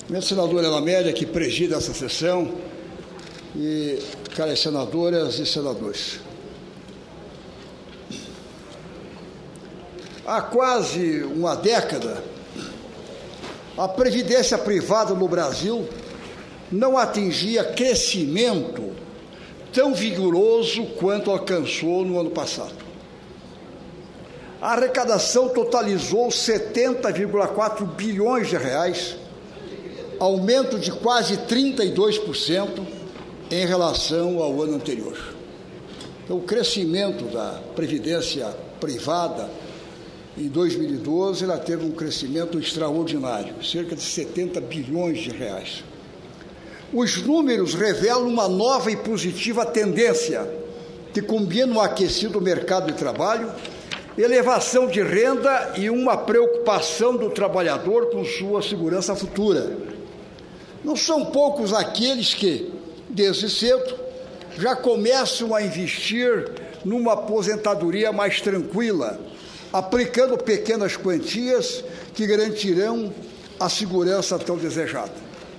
Minha senadora Elamélia, que preside essa sessão, e caras senadoras e senadores. Há quase uma década, a previdência privada no Brasil não atingia crescimento tão vigoroso quanto alcançou no ano passado. A arrecadação totalizou 70,4 bilhões de reais, aumento de quase 32% em relação ao ano anterior. Então, o crescimento da previdência privada em 2012, ela teve um crescimento extraordinário, cerca de 70 bilhões de reais. Os números revelam uma nova e positiva tendência que combina um aquecido mercado de trabalho, elevação de renda e uma preocupação do trabalhador com sua segurança futura. Não são poucos aqueles que, desde cedo, já começam a investir numa aposentadoria mais tranquila, aplicando pequenas quantias que garantirão a segurança tão desejada.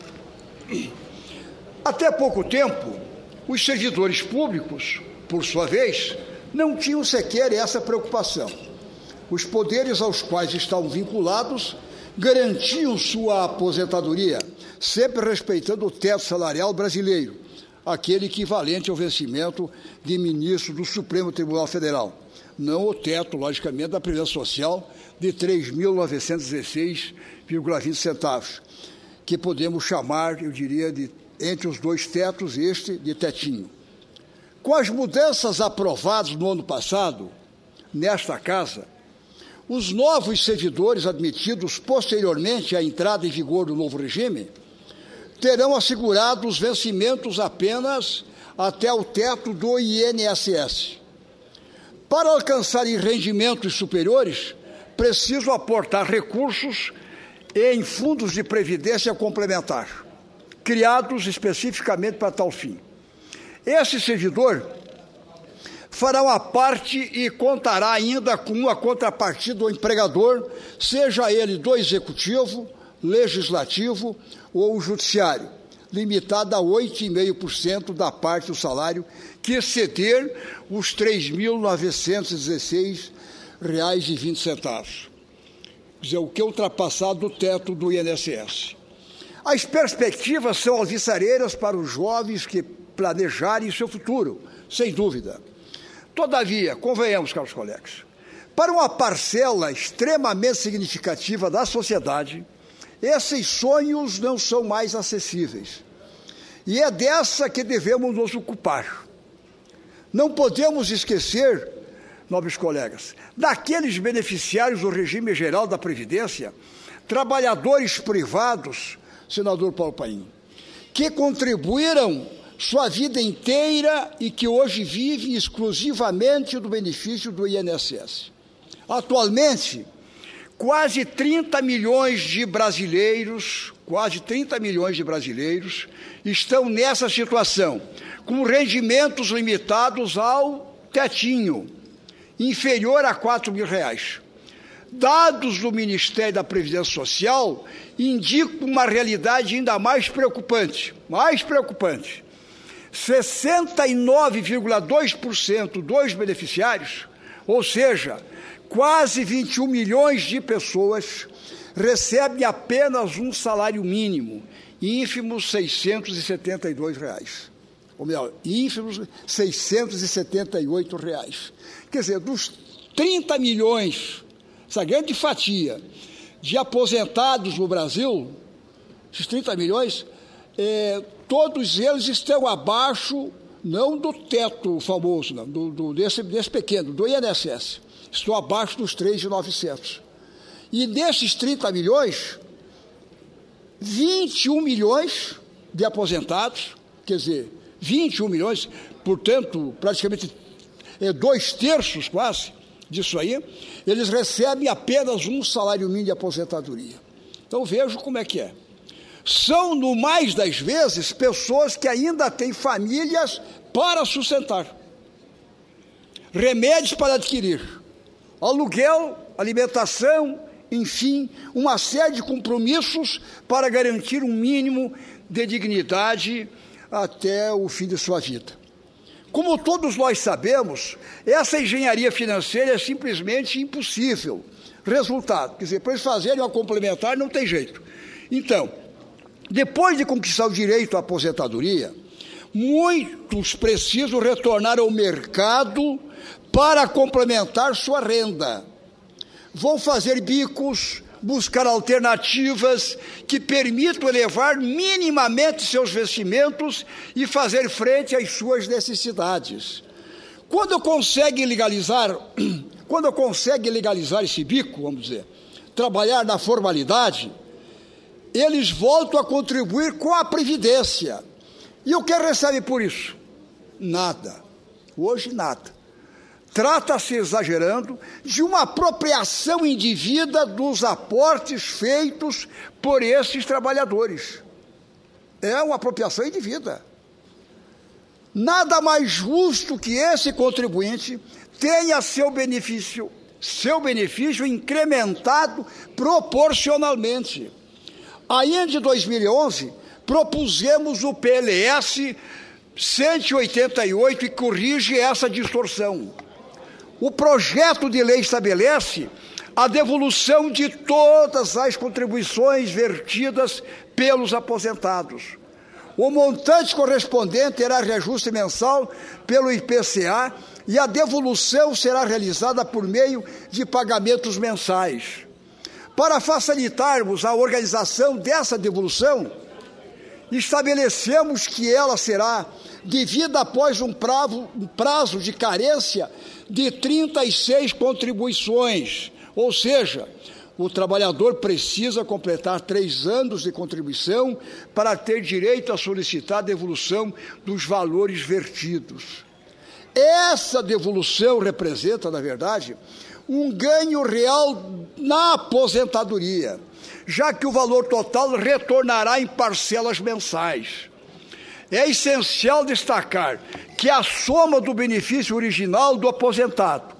Até pouco tempo, os servidores públicos, por sua vez, não tinham sequer essa preocupação. Os poderes aos quais estavam vinculados garantiam sua aposentadoria, sempre respeitando o teto salarial brasileiro, aquele equivalente ao vencimento de ministro do Supremo Tribunal Federal, não o teto, logicamente, da Previdência Social de R$ 3.916,20 centavos, que podemos chamar, eu diria, de, entre os dois tetos, este de tetinho. Com as mudanças aprovadas no ano passado, nesta Casa, os novos servidores admitidos posteriormente à entrada em vigor do novo regime terão assegurado os vencimentos apenas até o teto do INSS. Para alcançarem rendimentos superiores, precisam aportar recursos em fundos de previdência complementar, criados especificamente para tal fim. Esse servidor fará uma parte e contará ainda com uma contrapartida do empregador, seja ele do executivo, legislativo ou judiciário, limitada a 8,5% da parte do salário que exceder os R$ 3.916,20. Quer dizer, o que é ultrapassado do teto do INSS. As perspectivas são alvissareiras para os jovens que planejarem seu futuro, sem dúvida. Todavia, convenhamos, caros colegas, para uma parcela extremamente significativa da sociedade, esses sonhos não são mais acessíveis. E é dessa que devemos nos ocupar. Não podemos esquecer, nobres colegas, daqueles beneficiários do regime geral da Previdência, trabalhadores privados, senador Paulo Paim, que contribuíram sua vida inteira e que hoje vivem exclusivamente do benefício do INSS. Atualmente, quase 30 milhões de brasileiros estão nessa situação, com rendimentos limitados ao tetinho, inferior a R$ 4.000. Dados do Ministério da Previdência Social indicam uma realidade ainda mais preocupante. 69,2% dos beneficiários, ou seja, quase 21 milhões de pessoas, recebem apenas um salário mínimo, ínfimos R$ 672. Ou melhor, ínfimos R$ 678. Quer dizer, dos 30 milhões, essa grande fatia de aposentados no Brasil, esses 30 milhões, todos eles estão abaixo, não do teto famoso, não, desse pequeno, do INSS. Estão abaixo dos 3.900. E desses 30 milhões, 21 milhões de aposentados, quer dizer, 21 milhões, portanto, praticamente 2/3 quase disso aí, eles recebem apenas um salário mínimo de aposentadoria. Então, vejo como é que é. São, no mais das vezes, pessoas que ainda têm famílias para sustentar, remédios para adquirir, aluguel, alimentação enfim, uma série de compromissos para garantir um mínimo de dignidade até o fim de sua vida. Como todos nós sabemos, essa engenharia financeira é simplesmente impossível. Resultado, quer dizer, para eles fazerem uma complementar não tem jeito. Então, depois de conquistar o direito à aposentadoria, muitos precisam retornar ao mercado para complementar sua renda. Vão fazer bicos, buscar alternativas que permitam elevar minimamente seus vencimentos e fazer frente às suas necessidades. Quando consegue legalizar esse bico, vamos dizer, trabalhar na formalidade, eles voltam a contribuir com a Previdência. E o que recebe por isso? Nada. Hoje, nada. Trata-se, exagerando, de uma apropriação indevida dos aportes feitos por esses trabalhadores. É uma apropriação indevida. Nada mais justo que esse contribuinte tenha seu benefício incrementado proporcionalmente. Ainda em 2011, propusemos o PLS 188 e corrige essa distorção. O projeto de lei estabelece a devolução de todas as contribuições vertidas pelos aposentados. O montante correspondente terá reajuste mensal pelo IPCA e a devolução será realizada por meio de pagamentos mensais. Para facilitarmos a organização dessa devolução, estabelecemos que ela será devida após um prazo de carência de 36 contribuições, ou seja, o trabalhador precisa completar 3 anos de contribuição para ter direito a solicitar a devolução dos valores vertidos. Essa devolução representa, na verdade, um ganho real na aposentadoria, já que o valor total retornará em parcelas mensais. É essencial destacar que a soma do benefício original do aposentado,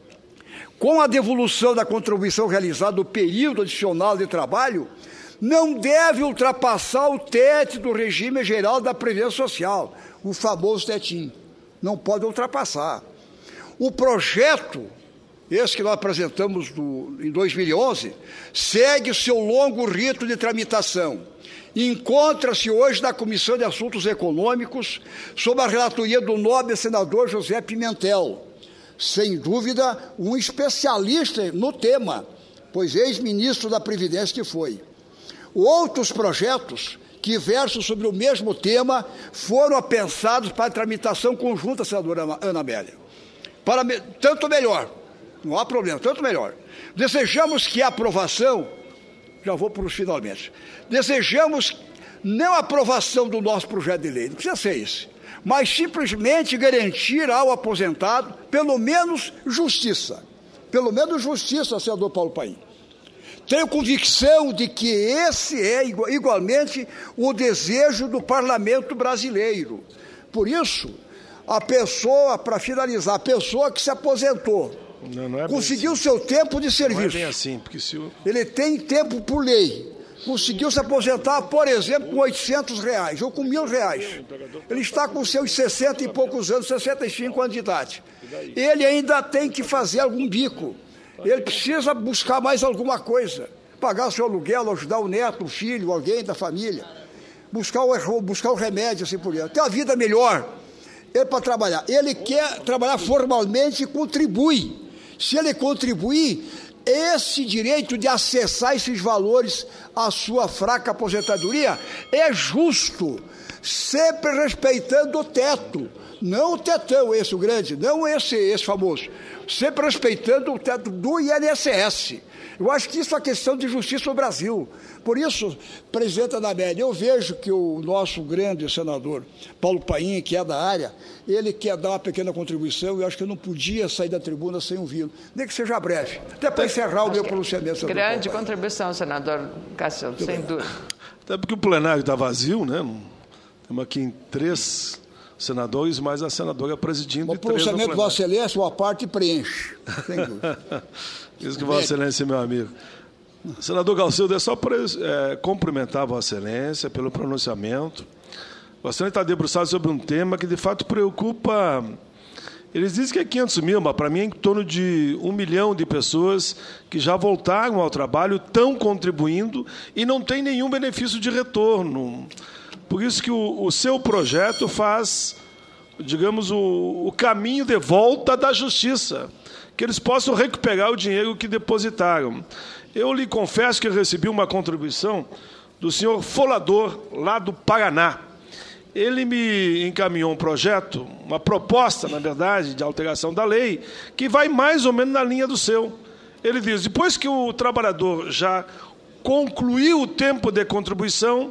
com a devolução da contribuição realizada no período adicional de trabalho, não deve ultrapassar o teto do regime geral da Previdência Social, o famoso tetinho. Não pode ultrapassar. O projeto, esse que nós apresentamos em 2011, segue o seu longo rito de tramitação. Encontra-se hoje na Comissão de Assuntos Econômicos, sob a relatoria do nobre senador José Pimentel, sem dúvida um especialista no tema, pois ex-ministro da Previdência que foi. Outros projetos que versam sobre o mesmo tema foram pensados para tramitação conjunta, senadora Ana Amélia. Tanto melhor, não há problema, tanto melhor. Desejamos que a aprovação, já vou para os finalmente, desejamos não a aprovação do nosso projeto de lei, não precisa ser isso, mas simplesmente garantir ao aposentado, pelo menos justiça, senador Paulo Paim. Tenho convicção de que esse é igualmente o desejo do parlamento brasileiro. Por isso, a pessoa, para finalizar, a pessoa que se aposentou, não é conseguiu assim. Seu tempo de serviço. Não é bem assim, porque se ele tem tempo por lei. Conseguiu se aposentar, por exemplo, com R$800 ou com R$1.000. Ele está com seus 60 e poucos anos, 65 anos de idade. Ele ainda tem que fazer algum bico. Ele precisa buscar mais alguma coisa. Pagar seu aluguel, ajudar o neto, o filho, alguém da família. Buscar o remédio, assim por diante. Ter uma vida melhor. Ele para trabalhar. Ele quer trabalhar formalmente e contribui. Se ele contribuir, esse direito de acessar esses valores à sua fraca aposentadoria é justo, sempre respeitando o teto, não o tetão, esse o grande, não esse famoso, sempre respeitando o teto do INSS. Eu acho que isso é uma questão de justiça no Brasil. Por isso, presidente Ana Amélia, eu vejo que o nosso grande senador Paulo Paim, que é da área, ele quer dar uma pequena contribuição e eu acho que eu não podia sair da tribuna sem ouvi-lo, nem que seja breve, até para encerrar o meu pronunciamento. Grande contribuição, senador Cássio, sem dúvida. Até porque o plenário está vazio, né? Temos aqui em 3 senadores, mais a senadora presidindo. O pronunciamento do Vossa Excelência, uma parte preenche, sem dúvida. Isso que Vossa Excelência, meu amigo. Senador Galcildo, é só para cumprimentar a Vossa Excelência pelo pronunciamento. Vossa Excelência está debruçado sobre um tema que, de fato, preocupa. Eles dizem que é 500 mil, mas para mim é em torno de 1 milhão de pessoas que já voltaram ao trabalho, estão contribuindo e não tem nenhum benefício de retorno. Por isso que o seu projeto faz, digamos, o caminho de volta da justiça, que eles possam recuperar o dinheiro que depositaram. Eu lhe confesso que eu recebi uma contribuição do senhor Folador, lá do Paraná. Ele me encaminhou um projeto, uma proposta, na verdade, de alteração da lei, que vai mais ou menos na linha do seu. Ele diz, depois que o trabalhador já concluiu o tempo de contribuição,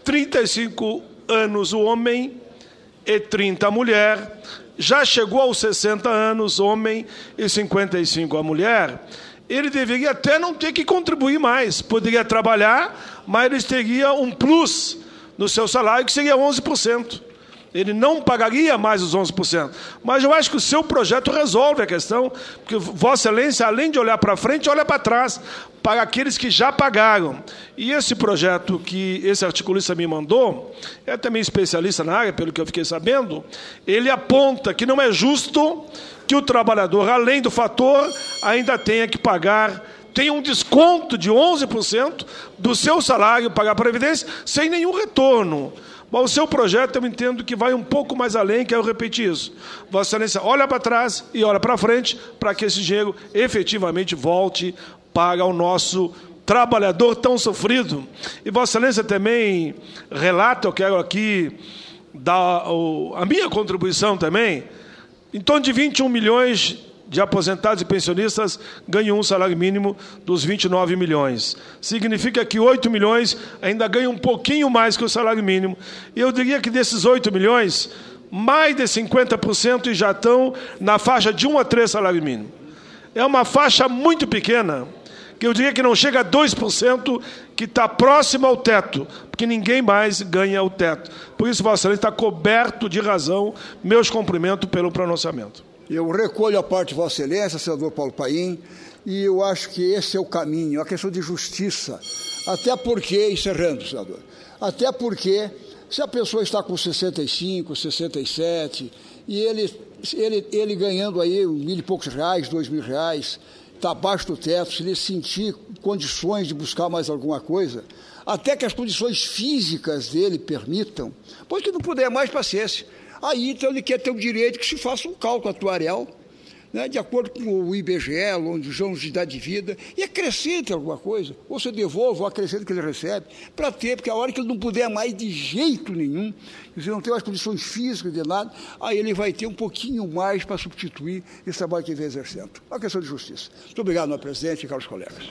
35 anos o homem e 30 a mulher, já chegou aos 60 anos, homem, e 55 a mulher, ele deveria até não ter que contribuir mais, poderia trabalhar, mas ele teria um plus no seu salário, que seria 11%. Ele não pagaria mais os 11%. Mas eu acho que o seu projeto resolve a questão, porque Vossa Excelência, além de olhar para frente, olha para trás, para aqueles que já pagaram. E esse projeto que esse articulista me mandou, é também especialista na área, pelo que eu fiquei sabendo, ele aponta que não é justo que o trabalhador, além do fator, ainda tenha que pagar, tem um desconto de 11% do seu salário para a Previdência, sem nenhum retorno. Mas o seu projeto, eu entendo que vai um pouco mais além, quero repetir isso. Vossa Excelência olha para trás e olha para frente, para que esse dinheiro efetivamente volte para o nosso trabalhador tão sofrido. E Vossa Excelência também relata, eu quero aqui dar a minha contribuição também, em torno de 21 milhões de aposentados e pensionistas ganham um salário mínimo dos 29 milhões. Significa que 8 milhões ainda ganham um pouquinho mais que o salário mínimo. E eu diria que desses 8 milhões, mais de 50% já estão na faixa de 1 a 3 salário mínimo. É uma faixa muito pequena, que eu diria que não chega a 2%, que está próximo ao teto, porque ninguém mais ganha o teto. Por isso, Vossa Excelência está coberto de razão, meus cumprimentos pelo pronunciamento. Eu recolho a parte de Vossa Excelência, senador Paulo Paim, e eu acho que esse é o caminho, a questão de justiça. Até porque, encerrando, senador, até porque, se a pessoa está com 65, 67, e ele ganhando aí R$1.000 e poucos, R$2.000, está abaixo do teto, se ele sentir condições de buscar mais alguma coisa, até que as condições físicas dele permitam, pois que não puder mais, paciência. Aí, então, ele quer ter o direito que se faça um cálculo atuarial, né, de acordo com o IBGE, longos de idade de vida, e acrescente alguma coisa, ou você devolve ou acrescente o que ele recebe, para ter, porque a hora que ele não puder mais de jeito nenhum, se não tem as condições físicas de nada, aí ele vai ter um pouquinho mais para substituir esse trabalho que ele vem exercendo. É uma questão de justiça. Muito obrigado, senhor presidente e caros colegas.